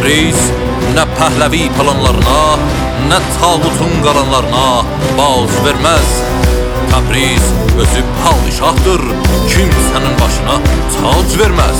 Təbriz nə pəhləvi planlarına, nə tağutun qalanlarına bağız verməz. Təbriz özü padişahdır, kimsənin başına tac verməz.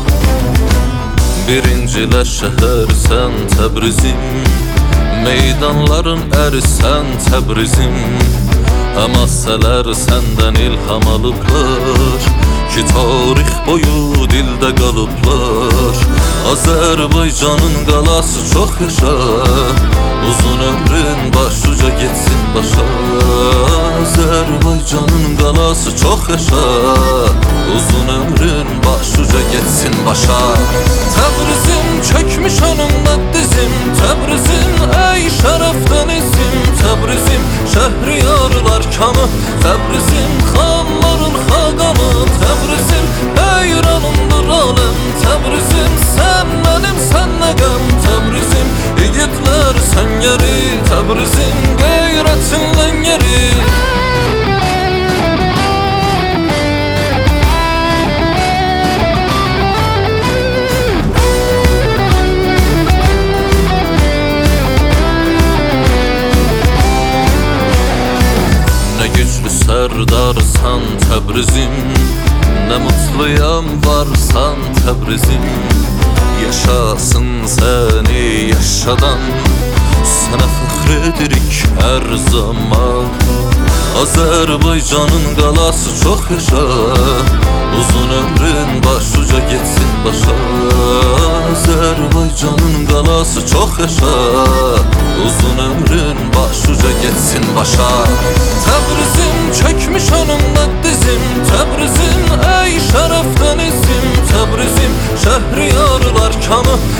Birincilə şəhərsən Təbrizim, meydanların ərisən Təbrizim. Həmasələr səndən ilham alıblar ki, tarix boyu dildə qalıblar. Azərbaycanın qalası çox yaşa, uzun ömrün başuca getsin başa. Azərbaycanın qalası çox yaşa, uzun ömrün başuca getsin başa. Təbrizim çəkmiş önümdə dizim, Təbrizim ey şərəfdən izim. Təbrizim şəhriyarlar kanı, Təbrizim xanların xaqanı. Təbrizim beyranımdır aləm, Təbrizim sən mənim sən nəqəm. Təbrizim igidlər səngəri, Təbrizim qeyrətin ləngəri. Güçlü sərdarsan Təbrizim, nə mutluyam varsan Təbrizim. Yaşasın səni yaşadan, sənə fəxr edirik hər zaman. Azərbaycanın qalası çox yaşa, uzun ömrün başuca getsin başa. Azərbaycanın qalası çox yaşa, uzun ömrün başuca getsin başa. Təbrizim çəkmiş önümdə dizim, Təbrizim ey şərəfdən izim. Təbrizim şəhriyarlar kanı,